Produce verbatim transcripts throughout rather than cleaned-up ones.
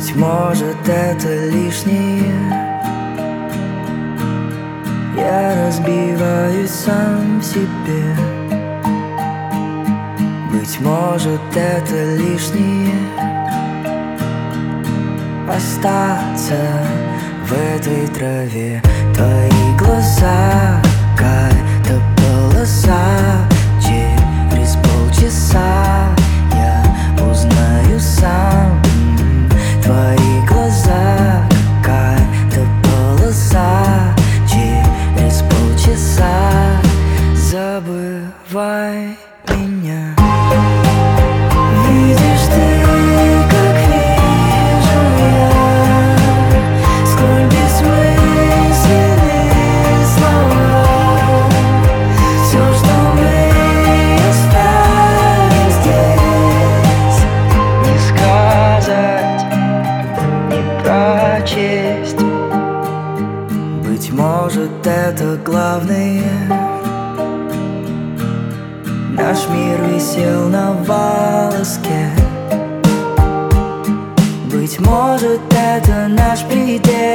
Быть может, это лишнее. Я разбиваюсь сам в себе. Быть может, это лишнее. Остаться в этой траве. Твои глаза, какая-то полоса. Через полчаса я узнаю сам. Твои глаза, какая-то полоса. Через полчаса забывай меня. Видишь ты, как вижу я, сколь бессмысленны слова. Все, что мы оставим здесь, не сказать, не прочесть. Быть может, это главное. Наш мир висел на волоске. Быть может, это наш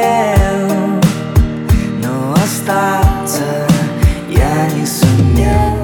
предел, но остаться я не сумел.